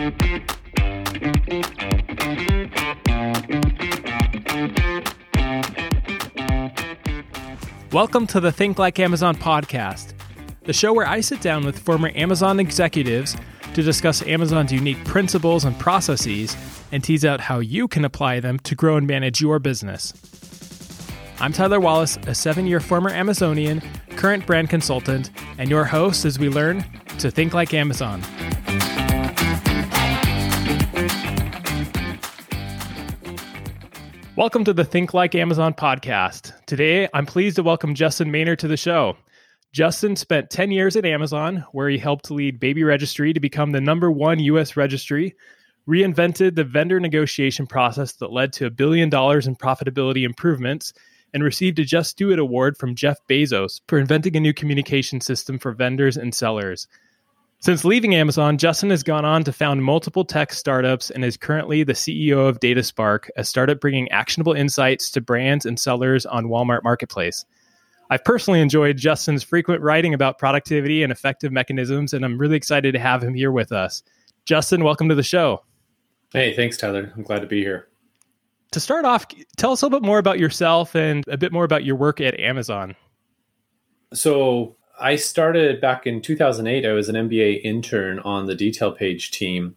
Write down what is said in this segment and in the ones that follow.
Welcome to the Think Like Amazon podcast, the show where I sit down with former Amazon executives to discuss Amazon's unique principles and processes and tease out how you can apply them to grow and manage your business. I'm Tyler Wallace, a 7-year former Amazonian, current brand consultant, and your host as we learn to think like Amazon. Welcome to the Think Like Amazon podcast. Today, I'm pleased to welcome Justin Maynard to the show. Justin spent 10 years at Amazon, where he helped lead Baby Registry to become the #1 U.S. registry, reinvented the vendor negotiation process that led to $1 billion in profitability improvements, and received a Just Do It award from Jeff Bezos for inventing a new communication system for vendors and sellers. Since leaving Amazon, Justin has gone on to found multiple tech startups and is currently the CEO of DataSpark, a startup bringing actionable insights to brands and sellers on Walmart Marketplace. I've personally enjoyed Justin's frequent writing about productivity and effective mechanisms, and I'm really excited to have him here with us. Justin, welcome to the show. Hey, thanks, Tyler. I'm glad to be here. To start off, tell us a little bit more about yourself and a bit more about your work at Amazon. So I started back in 2008. I was an MBA intern on the detail page team.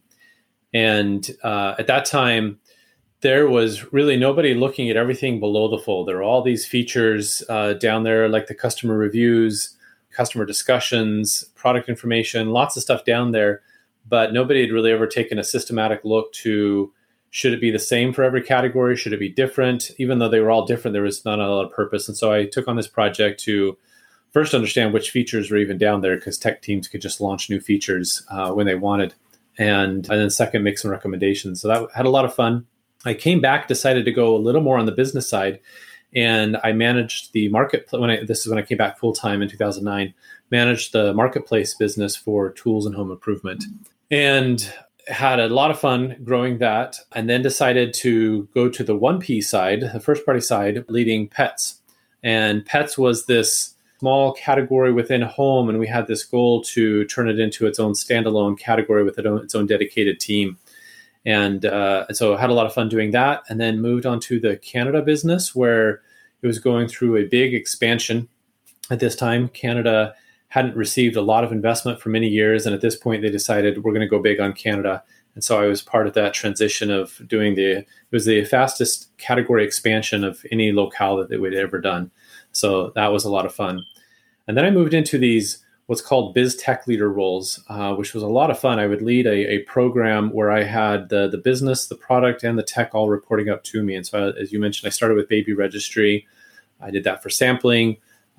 And at that time, there was really nobody looking at everything below the fold. There were all these features down there, like the customer reviews, customer discussions, product information, lots of stuff down there. But nobody had really ever taken a systematic look to, should it be the same for every category? Should it be different? Even though they were all different, there was not a lot of purpose. And so I took on this project to first understand which features were even down there, because tech teams could just launch new features when they wanted. And then second, make some recommendations. So that had a lot of fun. I came back, decided to go a little more on the business side, and I managed the marketplace. This is when I came back full time in 2009, managed the marketplace business for tools and home improvement, and had a lot of fun growing that. And then decided to go to the 1P side, the first party side, leading pets. And pets was this small category within home, and we had this goal to turn it into its own standalone category with its own dedicated team. And so I had a lot of fun doing that, and then moved on to the Canada business, where it was going through a big expansion. At this time, Canada hadn't received a lot of investment for many years, and at this point they decided we're going to go big on Canada. And so I was part of that transition of doing it was the fastest category expansion of any locale that we'd ever done. So that was a lot of fun. And then I moved into these what's called biz tech leader roles, which was a lot of fun. I would lead a program where I had the business, the product, and the tech all reporting up to me. And so, as you mentioned, I started with Baby Registry. I did that for sampling.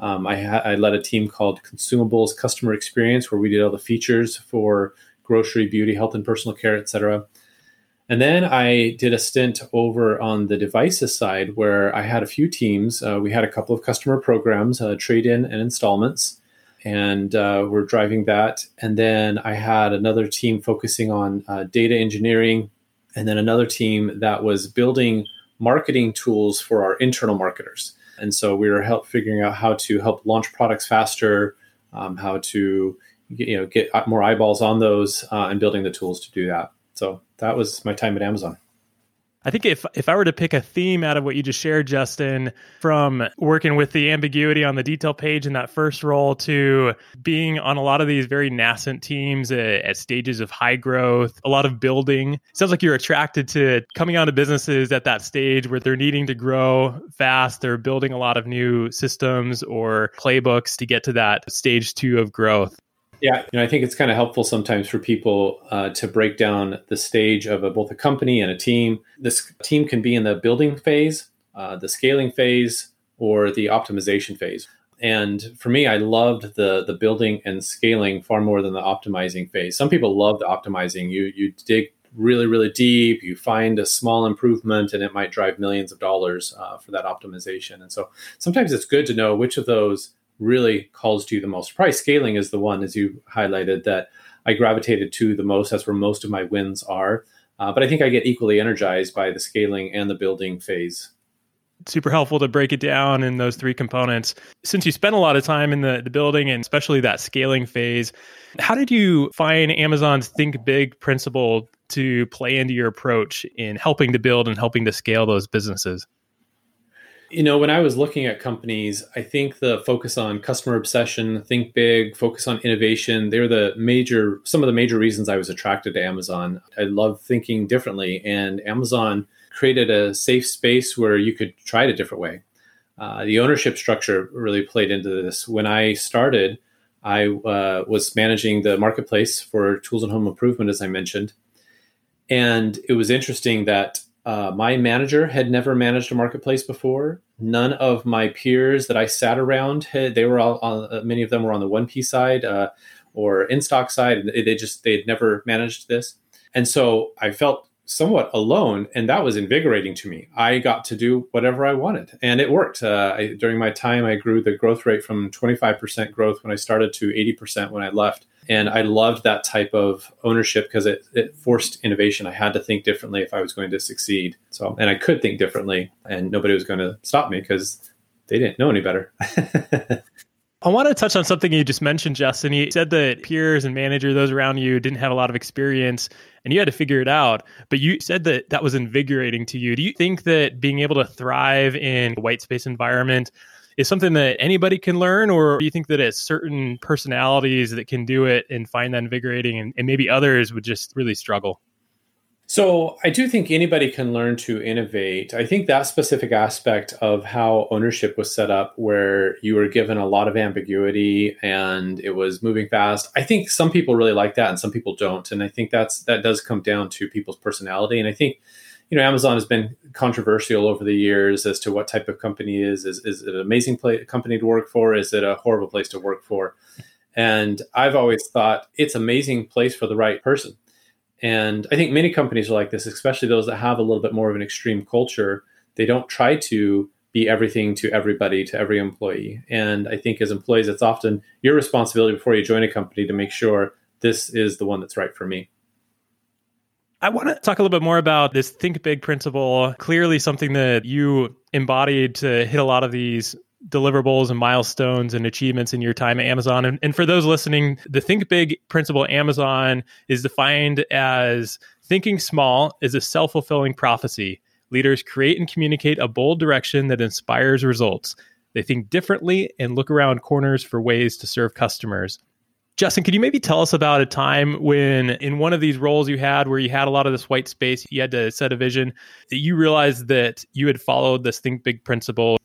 I led a team called Consumables Customer Experience, where we did all the features for grocery, beauty, health, and personal care, et cetera. And then I did a stint over on the devices side, where I had a few teams. We had a couple of customer programs, trade-in and installments, and we're driving that. And then I had another team focusing on data engineering, and then another team that was building marketing tools for our internal marketers. And so we were figuring out how to help launch products faster, how to get more eyeballs on those, and building the tools to do that. So that was my time at Amazon. I think if I were to pick a theme out of what you just shared, Justin, from working with the ambiguity on the detail page in that first role to being on a lot of these very nascent teams at stages of high growth, a lot of building, sounds like you're attracted to coming onto businesses at that stage where they're needing to grow fast. They're building a lot of new systems or playbooks to get to that stage 2 of growth. Yeah, I think it's kind of helpful sometimes for people to break down the stage of both a company and a team. This team can be in the building phase, the scaling phase, or the optimization phase. And for me, I loved the building and scaling far more than the optimizing phase. Some people love the optimizing. You dig really, really deep, you find a small improvement, and it might drive millions of dollars for that optimization. And so sometimes it's good to know which of those really calls to you the most. Price scaling is the one, as you highlighted, that I gravitated to the most. That's where most of my wins are. But I think I get equally energized by the scaling and the building phase. super helpful to break it down in those three components. Since you spent a lot of time in the building and especially that scaling phase, how did you find Amazon's Think Big principle to play into your approach in helping to build and helping to scale those businesses? When I was looking at companies, I think the focus on customer obsession, think big, focus on innovation, they're some of the major reasons I was attracted to Amazon. I love thinking differently, and Amazon created a safe space where you could try it a different way. The ownership structure really played into this. When I started, I was managing the marketplace for tools and home improvement, as I mentioned. And it was interesting that my manager had never managed a marketplace before. None of my peers that I sat around they were all on, many of them were on the 1P side or in-stock side. They'd never managed this. And so I felt somewhat alone, and that was invigorating to me. I got to do whatever I wanted, and it worked. During my time, I grew the growth rate from 25% growth when I started to 80% when I left. And I loved that type of ownership because it forced innovation. I had to think differently if I was going to succeed. And I could think differently, and nobody was going to stop me because they didn't know any better. I want to touch on something you just mentioned, Justin. You said that peers and manager, those around you, didn't have a lot of experience and you had to figure it out. But you said that was invigorating to you. Do you think that being able to thrive in a white space environment is something that anybody can learn? Or do you think that it's certain personalities that can do it and find that invigorating and maybe others would just really struggle? So I do think anybody can learn to innovate. I think that specific aspect of how ownership was set up, where you were given a lot of ambiguity and it was moving fast, I think some people really like that and some people don't. And I think that does come down to people's personality. And I think, Amazon has been controversial over the years as to what type of company it is. Is it an amazing company to work for? Is it a horrible place to work for? And I've always thought it's an amazing place for the right person. And I think many companies are like this, especially those that have a little bit more of an extreme culture. They don't try to be everything to everybody, to every employee. And I think as employees, it's often your responsibility before you join a company to make sure this is the one that's right for me. I want to talk a little bit more about this Think Big principle. Clearly something that you embodied to hit a lot of these deliverables and milestones and achievements in your time at Amazon. And for those listening, the Think Big principle at Amazon is defined as thinking small is a self-fulfilling prophecy. Leaders create and communicate a bold direction that inspires results. They think differently and look around corners for ways to serve customers. Justin, could you maybe tell us about a time when in one of these roles you had where you had a lot of this white space, you had to set a vision, that you realized that you had followed this Think Big principle?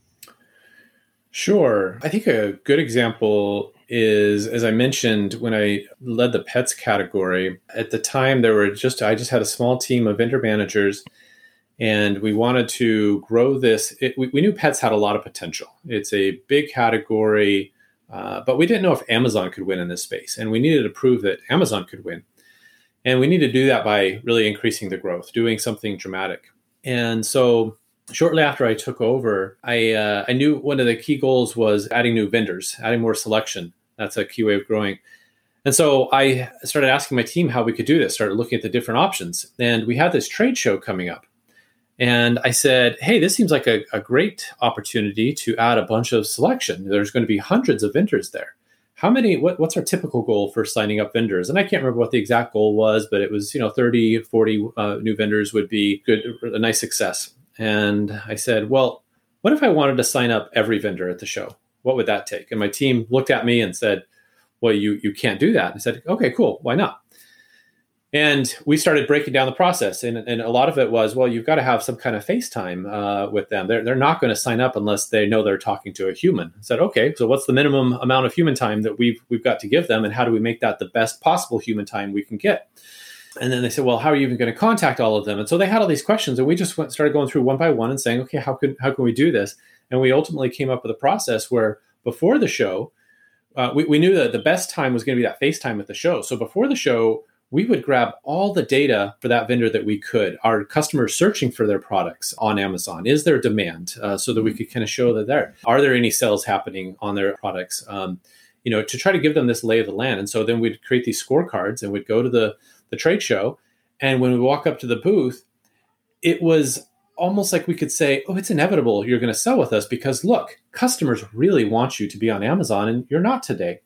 Sure. I think a good example is, as I mentioned, when I led the pets category, at the time I just had a small team of vendor managers, and we wanted to grow this. We knew pets had a lot of potential. It's a big category, but we didn't know if Amazon could win in this space, and we needed to prove that Amazon could win. And we need to do that by really increasing the growth, doing something dramatic. And so shortly after I took over, I knew one of the key goals was adding new vendors, adding more selection. That's a key way of growing. And so I started asking my team how we could do this, started looking at the different options. And we had this trade show coming up. And I said, hey, this seems like a great opportunity to add a bunch of selection. There's going to be hundreds of vendors there. What's our typical goal for signing up vendors? And I can't remember what the exact goal was, but it was, 30, 40 new vendors would be good, a nice success. And I said, well, what if I wanted to sign up every vendor at the show? What would that take? And my team looked at me and said, well, you can't do that. And I said, okay, cool. Why not? And we started breaking down the process. And a lot of it was, well, you've got to have some kind of FaceTime with them. They're not going to sign up unless they know they're talking to a human. I said, okay, so what's the minimum amount of human time that we've got to give them? And how do we make that the best possible human time we can get? And then they said, well, how are you even going to contact all of them? And so they had all these questions, and we just started going through one by one and saying, okay, how can we do this? And we ultimately came up with a process where before the show, we knew that the best time was going to be that FaceTime at the show. So before the show, we would grab all the data for that vendor that we could. Our customers searching for their products on Amazon. Is there demand? So that we could kind of show that are there any sales happening on their products? To try to give them this lay of the land. And so then we'd create these scorecards and we'd go to the trade show. And when we walk up to the booth, it was almost like we could say, oh, it's inevitable you're going to sell with us because look, customers really want you to be on Amazon and you're not today.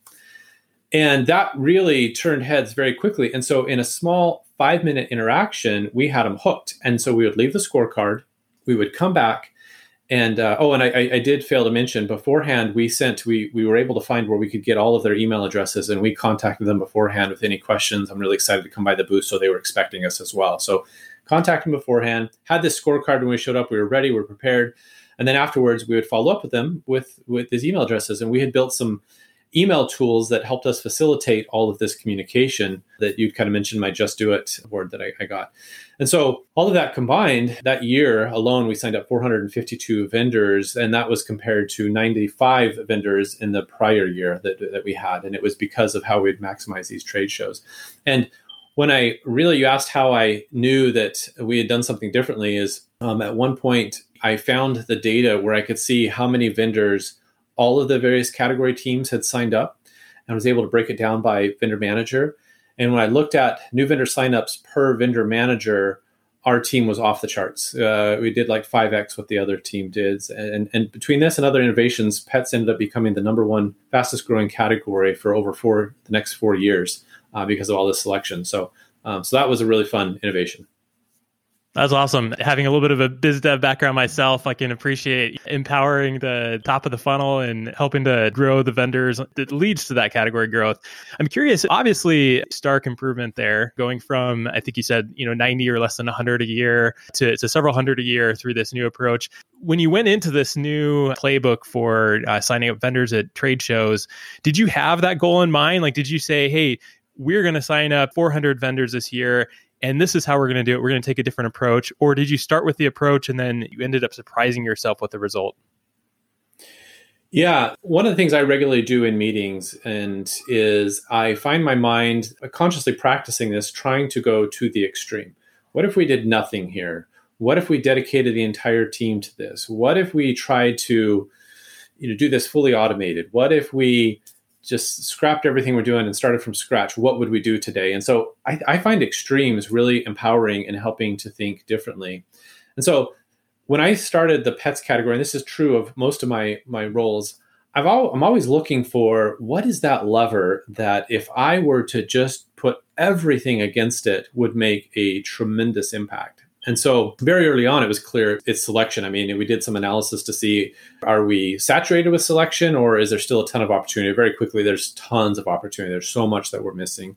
And that really turned heads very quickly. And so in a small 5-minute interaction, we had them hooked. And so we would leave the scorecard, we would come back. And I did fail to mention beforehand, we were able to find where we could get all of their email addresses, and we contacted them beforehand with any questions. I'm really excited to come by the booth, so they were expecting us as well. So contact them beforehand, had this scorecard when we showed up, we were ready, we were prepared. And then afterwards, we would follow up with them with these email addresses. And we had built some email tools that helped us facilitate all of this communication that you kind of mentioned, my Just Do It award that I got. And so all of that combined, that year alone, we signed up 452 vendors, and that was compared to 95 vendors in the prior year that we had. And it was because of how we'd maximize these trade shows. And when you asked how I knew that we had done something differently is at one point, I found the data where I could see how many vendors all of the various category teams had signed up, and was able to break it down by vendor manager. And when I looked at new vendor signups per vendor manager, our team was off the charts. We did like 5x what the other team did. And between this and other innovations, pets ended up becoming the number one fastest growing category for the next 4 years because of all this selection. So that was a really fun innovation. That's awesome. Having a little bit of a biz dev background myself, I can appreciate empowering the top of the funnel and helping to grow the vendors that leads to that category growth. I'm curious, obviously, stark improvement there, going from, I think you said, 90 or less than 100 a year to several hundred a year through this new approach. When you went into this new playbook for signing up vendors at trade shows, did you have that goal in mind? Like, did you say, hey, we're going to sign up 400 vendors this year, and this is how we're going to do it. We're going to take a different approach. Or did you start with the approach and then you ended up surprising yourself with the result? Yeah. One of the things I regularly do in meetings is I find my mind consciously practicing this, trying to go to the extreme. What if we did nothing here? What if we dedicated the entire team to this? What if we tried to do this fully automated? What if we just scrapped everything we're doing and started from scratch? What would we do today? And so I find extremes really empowering and helping to think differently. And so when I started the pets category, and this is true of most of my roles, I'm always looking for what is that lever that if I were to just put everything against it would make a tremendous impact. And so very early on, it was clear it's selection. I mean, we did some analysis to see, are we saturated with selection or is there still a ton of opportunity? Very quickly, there's tons of opportunity. There's so much that we're missing.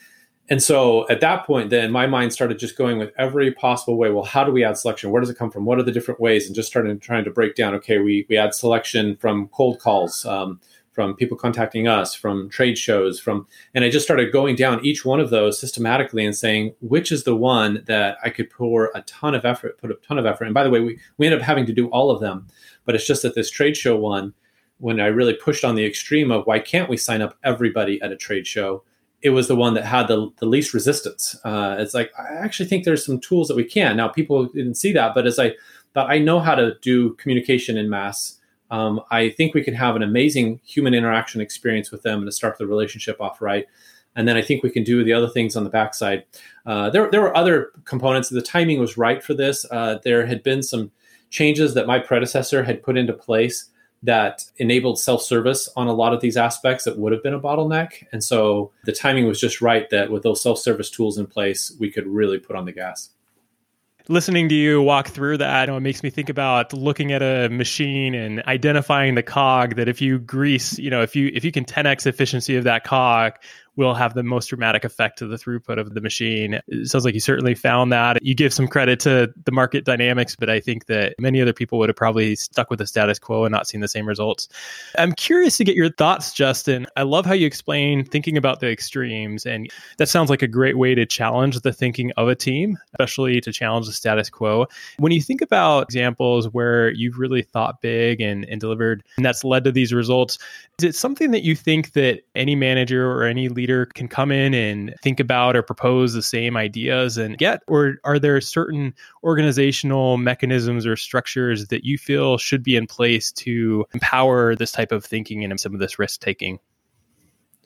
And so at that point, then my mind started just going with every possible way. Well, how do we add selection? Where does it come from? What are the different ways? And just started trying to break down, okay, we add selection from cold calls, from people contacting us, from trade shows, and I just started going down each one of those systematically and saying, which is the one that I could put a ton of effort. And by the way, we ended up having to do all of them, but it's just that this trade show one, when I really pushed on the extreme of why can't we sign up everybody at a trade show, it was the one that had the least resistance. It's like, I actually think there's some tools that we can. Now, people didn't see that, but as I thought, I know how to do communication in mass. I think we can have an amazing human interaction experience with them and to start the relationship off right. And then I think we can do the other things on the backside. There were other components. The timing was right for this. There had been some changes that my predecessor had put into place that enabled self-service on a lot of these aspects that would have been a bottleneck. And so the timing was just right that with those self-service tools in place, we could really put on the gas. Listening to you walk through that, it makes me think about looking at a machine and identifying the cog that if you grease, if you can 10x efficiency of that cog, will have the most dramatic effect to the throughput of the machine. It sounds like you certainly found that. You give some credit to the market dynamics, but I think that many other people would have probably stuck with the status quo and not seen the same results. I'm curious to get your thoughts, Justin. I love how you explain thinking about the extremes, and that sounds like a great way to challenge the thinking of a team, especially to challenge the status quo. When you think about examples where you've really thought big and delivered, and that's led to these results, is it something that you think that any manager or any leader can come in and think about or propose the same ideas and get? Or are there certain organizational mechanisms or structures that you feel should be in place to empower this type of thinking and some of this risk taking?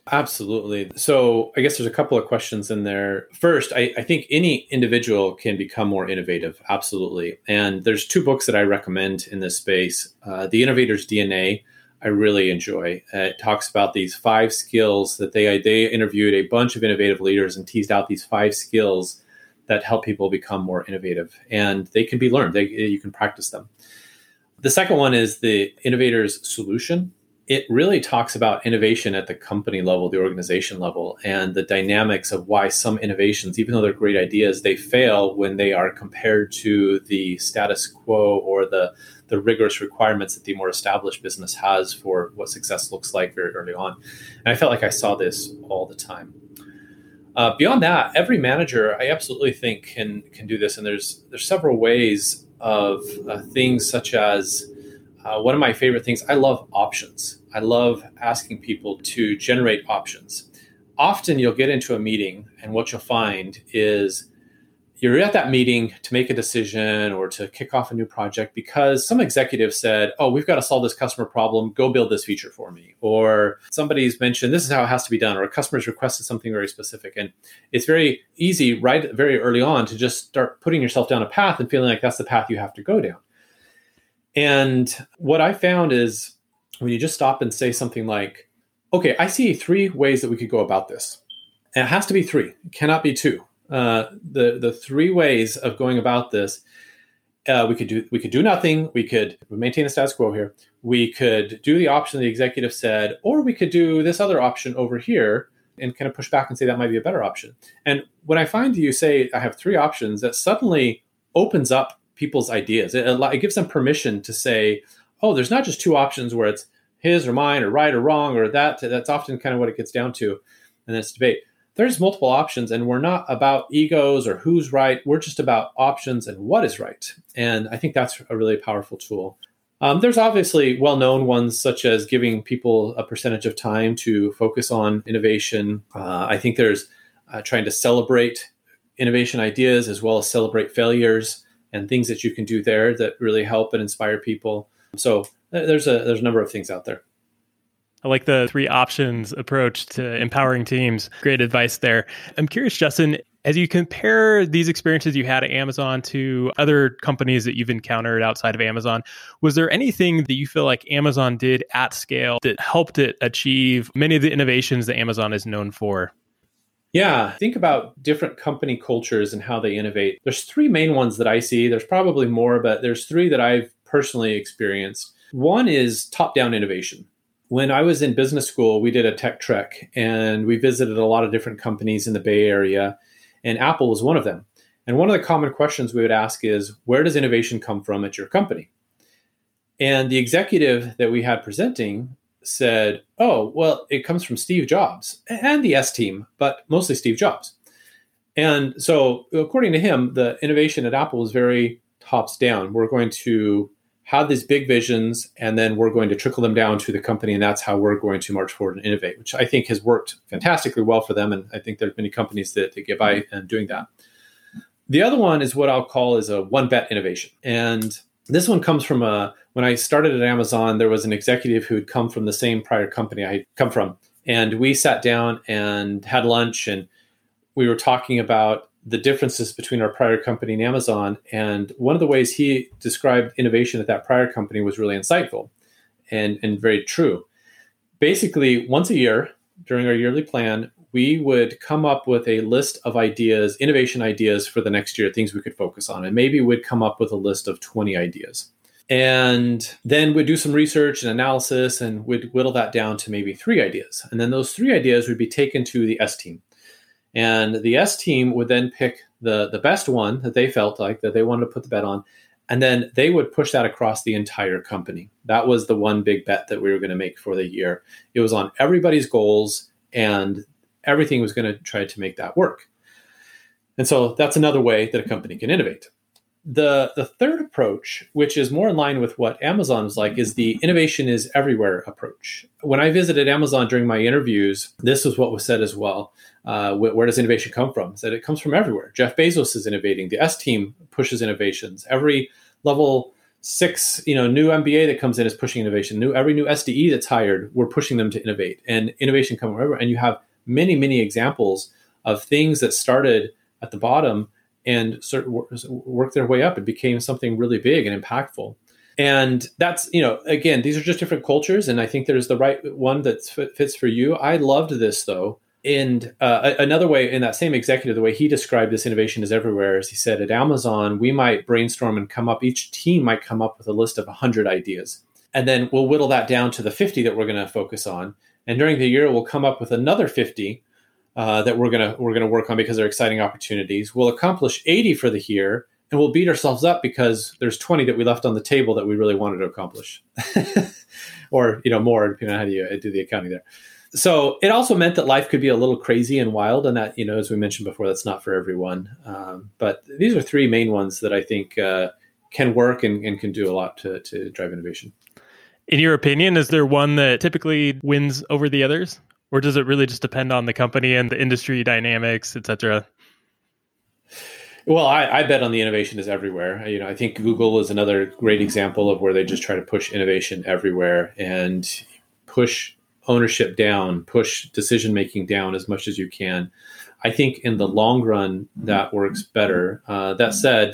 Absolutely. So I guess there's a couple of questions in there. First, I think any individual can become more innovative. Absolutely. And there's two books that I recommend in this space. The Innovator's DNA, I really enjoy. It talks about these 5 skills that they interviewed a bunch of innovative leaders and teased out these 5 skills that help people become more innovative. And they can be learned. You can practice them. The second one is the Innovator's Solution. It really talks about innovation at the company level, the organization level, and the dynamics of why some innovations, even though they're great ideas, they fail when they are compared to the status quo or the rigorous requirements that the more established business has for what success looks like very early on. And I felt like I saw this all the time. Beyond that, every manager, I absolutely think can do this. And there's several ways of things such as one of my favorite things, I love options. I love asking people to generate options. Often you'll get into a meeting and what you'll find is you're at that meeting to make a decision or to kick off a new project because some executive said, oh, we've got to solve this customer problem. Go build this feature for me. Or somebody's mentioned this is how it has to be done. Or a customer's requested something very specific. And it's very easy right very early on to just start putting yourself down a path and feeling like that's the path you have to go down. And what I found is when you just stop and say something like, okay, I see 3 ways that we could go about this. And it has to be 3. It cannot be 2. The 3 ways of going about this, we could do nothing. We could maintain the status quo here. We could do the option the executive said, or we could do this other option over here and kind of push back and say that might be a better option. And when I find you say, I have 3 options, that suddenly opens up people's ideas. It gives them permission to say, oh, there's not just 2 options where it's his or mine or right or wrong or that. That's often kind of what it gets down to in this debate. There's multiple options and we're not about egos or who's right. We're just about options and what is right. And I think that's a really powerful tool. There's obviously well-known ones such as giving people a percentage of time to focus on innovation. I think there's trying to celebrate innovation ideas as well as celebrate failures and things that you can do there that really help and inspire people. So there's a number of things out there. I like the 3 options approach to empowering teams. Great advice there. I'm curious, Justin, as you compare these experiences you had at Amazon to other companies that you've encountered outside of Amazon, was there anything that you feel like Amazon did at scale that helped it achieve many of the innovations that Amazon is known for? Yeah, think about different company cultures and how they innovate. There's 3 main ones that I see. There's probably more, but there's 3 that I've personally experienced. One is top-down innovation. When I was in business school, we did a tech trek and we visited a lot of different companies in the Bay Area, and Apple was one of them. And one of the common questions we would ask is, where does innovation come from at your company? And the executive that we had presenting said, oh, well, it comes from Steve Jobs and the S team, but mostly Steve Jobs. And so according to him, the innovation at Apple was very tops down. We're going to have these big visions, and then we're going to trickle them down to the company, and that's how we're going to march forward and innovate, which I think has worked fantastically well for them. And I think there are many companies that get by and doing that. The other one is what I'll call is a one-bet innovation. And this one comes from when I started at Amazon, there was an executive who had come from the same prior company I had come from. And we sat down and had lunch, and we were talking about the differences between our prior company and Amazon. And one of the ways he described innovation at that prior company was really insightful and very true. Basically, once a year during our yearly plan, we would come up with a list of ideas, innovation ideas for the next year, things we could focus on. And maybe we'd come up with a list of 20 ideas. And then we'd do some research and analysis, and we'd whittle that down to maybe 3 ideas. And then those 3 ideas would be taken to the S team. And the S team would then pick the best one that they felt like that they wanted to put the bet on. And then they would push that across the entire company. That was the one big bet that we were going to make for the year. It was on everybody's goals, and everything was going to try to make that work. And so that's another way that a company can innovate. The third approach, which is more in line with what Amazon is like, is the innovation is everywhere approach. When I visited Amazon during my interviews, this was what was said as well. Where does innovation come from? That it comes from everywhere. Jeff Bezos is innovating. The S team pushes innovations. Every level six, new MBA that comes in is pushing innovation. Every new SDE that's hired, we're pushing them to innovate, and innovation comes from everywhere. And you have many, many examples of things that started at the bottom and sort of worked their way up and became something really big and impactful. And that's, again, these are just different cultures. And I think there's the right one that fits for you. I loved this, though. And another way, in that same executive, the way he described this innovation is everywhere, is he said, at Amazon, we might brainstorm and each team might come up with a list of 100 ideas. And then we'll whittle that down to the 50 that we're going to focus on. And during the year, we'll come up with another 50 that we're gonna work on because they're exciting opportunities. We'll accomplish 80 for the year, and we'll beat ourselves up because there's 20 that we left on the table that we really wanted to accomplish, or more, depending on how you do the accounting there. So it also meant that life could be a little crazy and wild, and that, as we mentioned before, that's not for everyone. But these are three main ones that I think can work and can do a lot to drive innovation. In your opinion, is there one that typically wins over the others? Or does it really just depend on the company and the industry dynamics, et cetera? Well, I bet on the innovation is everywhere. I think Google is another great example of where they just try to push innovation everywhere and push ownership down, push decision-making down as much as you can. I think in the long run, that works better. That said,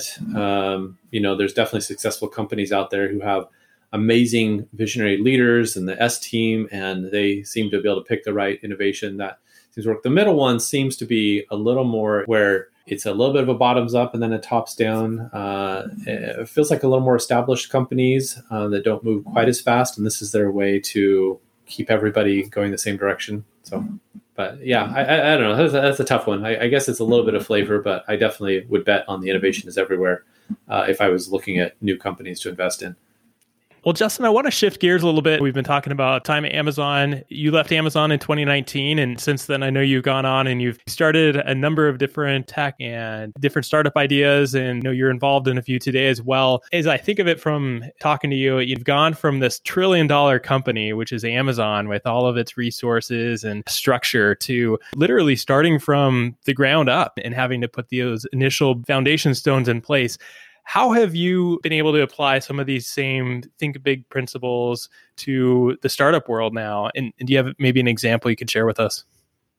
there's definitely successful companies out there who have amazing visionary leaders and the S team, and they seem to be able to pick the right innovation that seems to work. The middle one seems to be a little more where it's a little bit of a bottoms up and then a tops down. It feels like a little more established companies that don't move quite as fast, and this is their way to keep everybody going the same direction. So, but yeah, I don't know. That's a tough one. I guess it's a little bit of flavor, but I definitely would bet on the innovation is everywhere if I was looking at new companies to invest in. Well, Justin, I want to shift gears a little bit. We've been talking about time at Amazon. You left Amazon in 2019, and since then, I know you've gone on and you've started a number of different tech and different startup ideas, and you're involved in a few today as well. As I think of it from talking to you, you've gone from this $1 trillion company, which is Amazon, with all of its resources and structure, to literally starting from the ground up and having to put those initial foundation stones in place. How have you been able to apply some of these same think big principles to the startup world now? And do you have maybe an example you could share with us?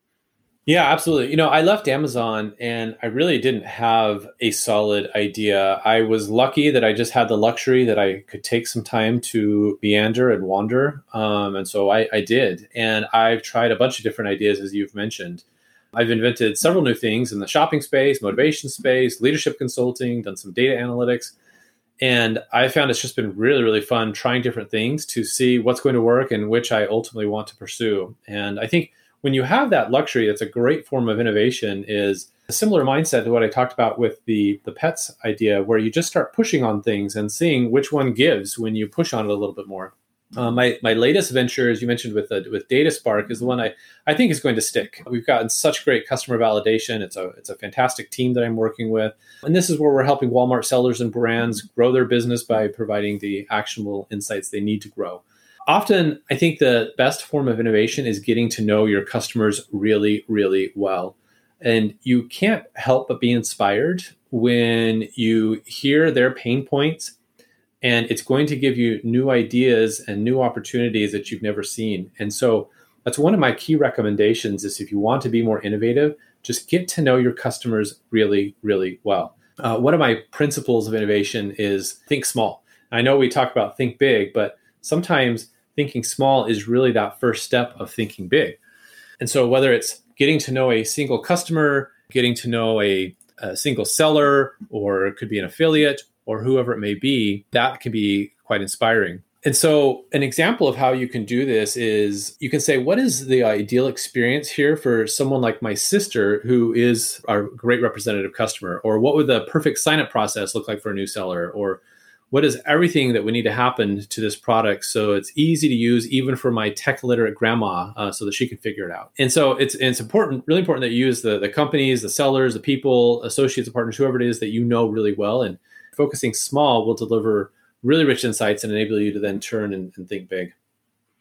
Yeah, absolutely. I left Amazon and I really didn't have a solid idea. I was lucky that I just had the luxury that I could take some time to meander and wander. And so I did. And I've tried a bunch of different ideas, as you've mentioned. I've invented several new things in the shopping space, motivation space, leadership consulting, done some data analytics. And I found it's just been really, really fun trying different things to see what's going to work and which I ultimately want to pursue. And I think when you have that luxury, that's a great form of innovation, is a similar mindset to what I talked about with the pets idea, where you just start pushing on things and seeing which one gives when you push on it a little bit more. My latest venture, as you mentioned, with DataSpark, is the one I think is going to stick. We've gotten such great customer validation. It's a fantastic team that I'm working with. And this is where we're helping Walmart sellers and brands grow their business by providing the actionable insights they need to grow. Often, I think the best form of innovation is getting to know your customers really, really well. And you can't help but be inspired when you hear their pain points. And it's going to give you new ideas and new opportunities that you've never seen. And so that's one of my key recommendations, is if you want to be more innovative, just get to know your customers really, really well. One of my principles of innovation is think small. I know we talk about think big, but sometimes thinking small is really that first step of thinking big. And so whether it's getting to know a single customer, getting to know a single seller, or it could be an affiliate, or whoever it may be, that can be quite inspiring. And so an example of how you can do this is you can say, what is the ideal experience here for someone like my sister, who is our great representative customer? Or what would the perfect sign-up process look like for a new seller? Or what is everything that would need to happen to this product so it's easy to use even for my tech literate grandma, so that she can figure it out? And so it's important, really important, that you use the companies, the sellers, the people, associates, the partners, whoever it is that you know really well. And focusing small will deliver really rich insights and enable you to then turn and think big.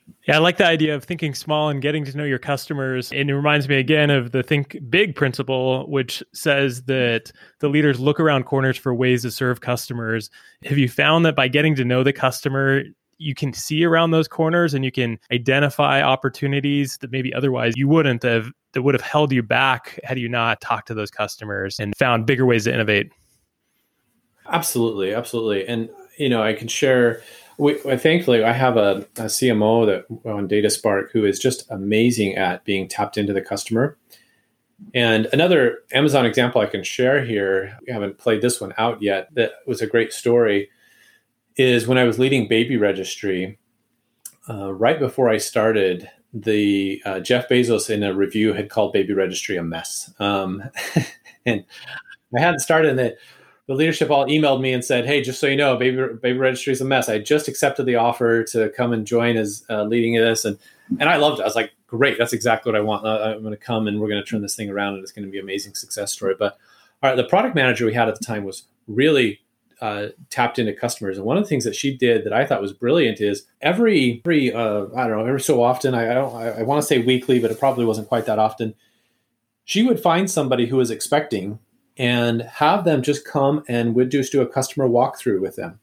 Yeah, I like the idea of thinking small and getting to know your customers. And it reminds me again of the think big principle, which says that the leaders look around corners for ways to serve customers. Have you found that by getting to know the customer, you can see around those corners and you can identify opportunities that maybe otherwise you wouldn't have, that would have held you back had you not talked to those customers and found bigger ways to innovate? Absolutely, absolutely. And, I can share, thankfully, I have a CMO that on DataSpark who is just amazing at being tapped into the customer. And another Amazon example I can share here, we haven't played this one out yet, that was a great story, is when I was leading Baby Registry, right before I started, the Jeff Bezos in a review had called Baby Registry a mess. And I hadn't started, and the leadership all emailed me and said, "Hey, just so you know, Baby Registry is a mess. I just accepted the offer to come and join as leading this." And I loved it. I was like, great, that's exactly what I want. I'm going to come and we're going to turn this thing around and it's going to be an amazing success story. But the product manager we had at the time was really tapped into customers. And one of the things that she did that I thought was brilliant is every so often, I want to say weekly, but it probably wasn't quite that often, she would find somebody who was expecting and have them just come and would just do a customer walkthrough with them.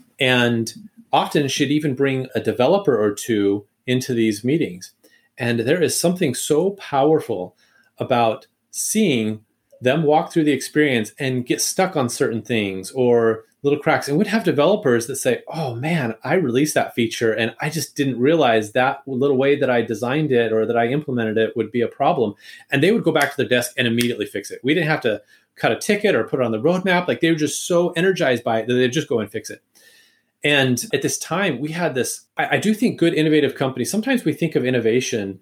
And often she'd even bring a developer or two into these meetings. And there is something so powerful about seeing them walk through the experience and get stuck on certain things or little cracks. And we'd have developers that say, "Oh man, I released that feature and I just didn't realize that little way that I designed it or that I implemented it would be a problem." And they would go back to their desk and immediately fix it. We didn't have to cut a ticket or put it on the roadmap. Like, they were just so energized by it that they'd just go and fix it. And at this time, we had this, I do think good innovative companies, sometimes we think of innovation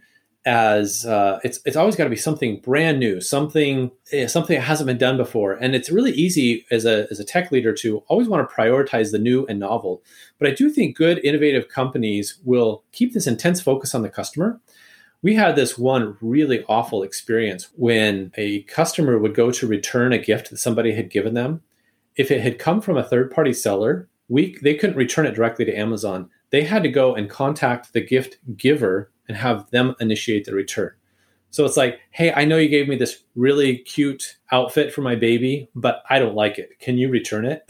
as it's always got to be something brand new, something that hasn't been done before. And it's really easy as a tech leader to always want to prioritize the new and novel. But I do think good innovative companies will keep this intense focus on the customer. We had this one really awful experience when a customer would go to return a gift that somebody had given them. If it had come from a third-party seller, they couldn't return it directly to Amazon. They had to go and contact the gift giver and have them initiate the return. So it's like, "Hey, I know you gave me this really cute outfit for my baby, but I don't like it. Can you return it?"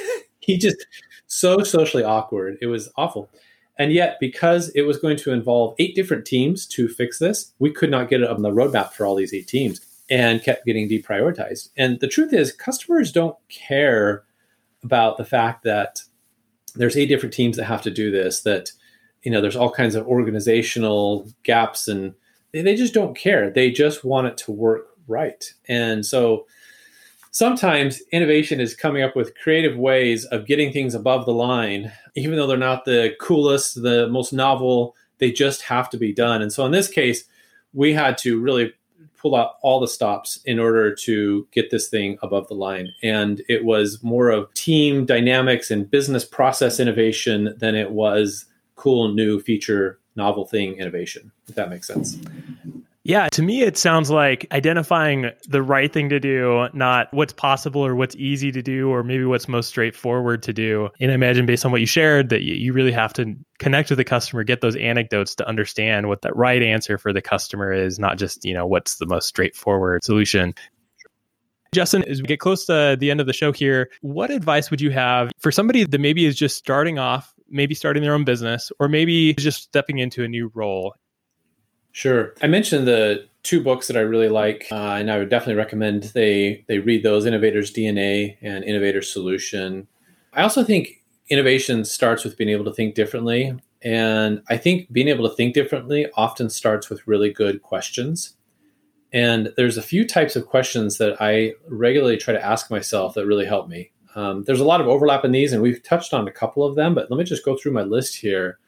He just so socially awkward. It was awful. And yet, because it was going to involve 8 different teams to fix this, we could not get it on the roadmap for all these 8 teams and kept getting deprioritized. And the truth is, customers don't care about the fact that there's 8 different teams that have to do this, that there's all kinds of organizational gaps, and they just don't care. They just want it to work right. And so sometimes innovation is coming up with creative ways of getting things above the line, even though they're not the coolest, the most novel. They just have to be done. And so in this case, we had to really pull out all the stops in order to get this thing above the line. And it was more of team dynamics and business process innovation than it was cool, new feature, novel thing innovation, if that makes sense. Yeah, to me, it sounds like identifying the right thing to do, not what's possible or what's easy to do, or maybe what's most straightforward to do. And I imagine based on what you shared, that you really have to connect with the customer, get those anecdotes to understand what that right answer for the customer is, not just, what's the most straightforward solution. Justin, as we get close to the end of the show here, what advice would you have for somebody that maybe is just starting off, maybe starting their own business, or maybe just stepping into a new role? Sure. I mentioned the 2 books that I really like, and I would definitely recommend they read those, Innovator's DNA and Innovator's Solution. I also think innovation starts with being able to think differently. And I think being able to think differently often starts with really good questions. And there's a few types of questions that I regularly try to ask myself that really help me. There's a lot of overlap in these, and we've touched on a couple of them, but let me just go through my list here.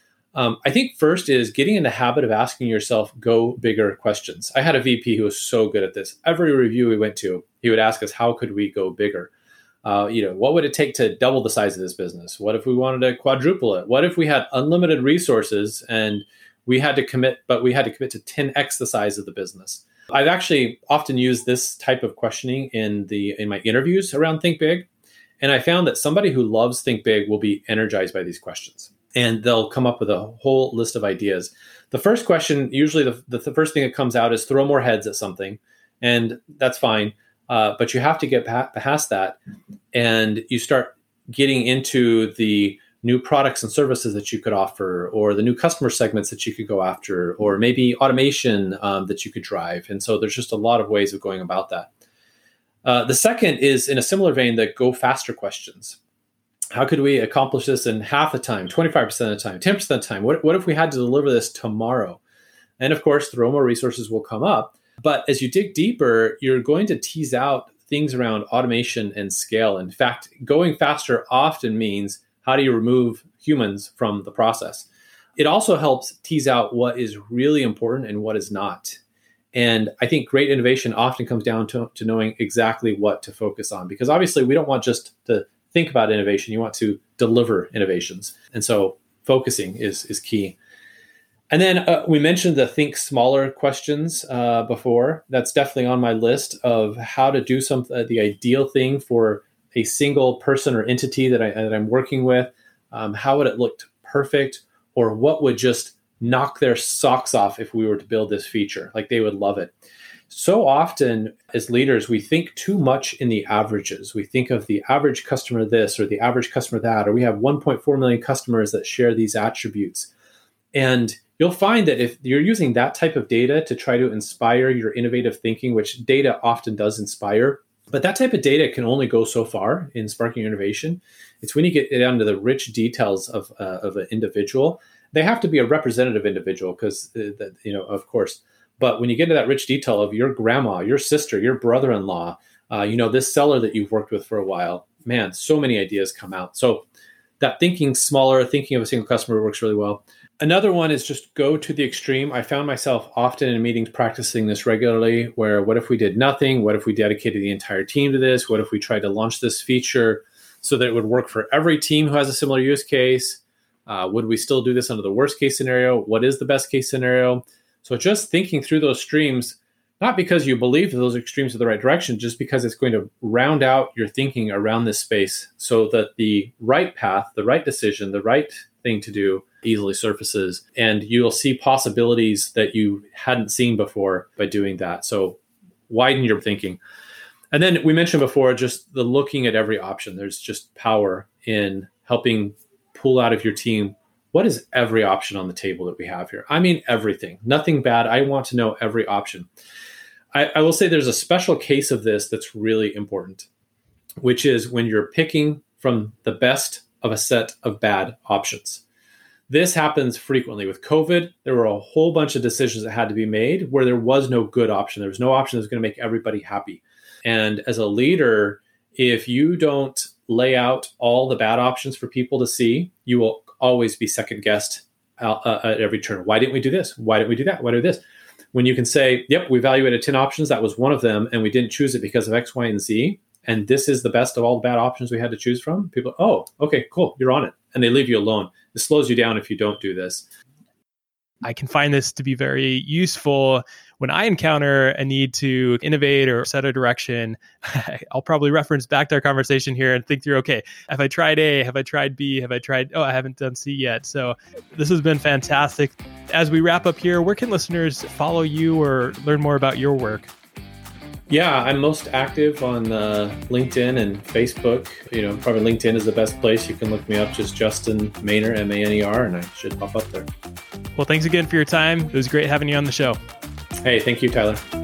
I think first is getting in the habit of asking yourself go bigger questions. I had a VP who was so good at this. Every review we went to, he would ask us, how could we go bigger? What would it take to double the size of this business? What if we wanted to quadruple it? What if we had unlimited resources and we had to commit to 10x the size of the business? I've actually often used this type of questioning in my interviews around Think Big. And I found that somebody who loves Think Big will be energized by these questions. and they'll come up with a whole list of ideas. The first question, usually the first thing that comes out is throw more heads at something, and that's fine. But you have to get past that, and you start getting into the new products and services that you could offer, or the new customer segments that you could go after, or maybe automation that you could drive. And so there's just a lot of ways of going about that. The second is in a similar vein, the go faster questions. How could we accomplish this in half the time, 25% of the time, 10% of the time? What if we had to deliver this tomorrow? And of course, throw more resources will come up. But as you dig deeper, you're going to tease out things around automation and scale. In fact, going faster often means how do you remove humans from the process? It also helps tease out what is really important and what is not. And I think great innovation often comes down to knowing exactly what to focus on, because obviously we don't want just to think about innovation. You want to deliver innovations. And so focusing is key. And then we mentioned the think smaller questions before. That's definitely on my list of how to do the ideal thing for a single person or entity that I'm working with. How would it look perfect? Or what would just knock their socks off if we were to build this feature? Like they would love it. So often as leaders, we think too much in the averages. We think of the average customer this or the average customer that, or we have 1.4 million customers that share these attributes. And you'll find that if you're using that type of data to try to inspire your innovative thinking, which data often does inspire, but that type of data can only go so far in sparking innovation. It's when you get down to the rich details of an individual. They have to be a representative individual because, of course. But when you get to that rich detail of your grandma, your sister, your brother-in-law, this seller that you've worked with for a while, man, so many ideas come out. So that thinking smaller, thinking of a single customer works really well. Another one is just go to the extreme. I found myself often in meetings practicing this regularly, where what if we did nothing? What if we dedicated the entire team to this? What if we tried to launch this feature so that it would work for every team who has a similar use case? Would we still do this under the worst case scenario? What is the best case scenario? So just thinking through those streams, not because you believe that those extremes are the right direction, just because it's going to round out your thinking around this space so that the right path, the right decision, the right thing to do easily surfaces, and you'll see possibilities that you hadn't seen before by doing that. So widen your thinking. And then we mentioned before, just the looking at every option. There's just power in helping pull out of your team, what is every option on the table that we have here? I mean, everything, nothing bad. I want to know every option. I will say there's a special case of this that's really important, which is when you're picking from the best of a set of bad options. This happens frequently. With COVID, there were a whole bunch of decisions that had to be made where there was no good option. There was no option that was going to make everybody happy. And as a leader, if you don't lay out all the bad options for people to see, you will always be second guessed at every turn. Why didn't we do this? Why didn't we do that? Why do this? When you can say, yep, we evaluated 10 options. That was one of them. And we didn't choose it because of X, Y, and Z. And this is the best of all the bad options we had to choose from. People, oh, okay, cool. You're on it. And they leave you alone. It slows you down if you don't do this. I can find this to be very useful when I encounter a need to innovate or set a direction. I'll probably reference back to our conversation here and think through, okay, have I tried A? Have I tried B? Have I tried, I haven't done C yet. So this has been fantastic. As we wrap up here, where can listeners follow you or learn more about your work? Yeah, I'm most active on LinkedIn and Facebook. Probably LinkedIn is the best place. You can look me up, just Justin Maynor, M-A-N-E-R, and I should pop up there. Well, thanks again for your time. It was great having you on the show. Hey, thank you, Tyler.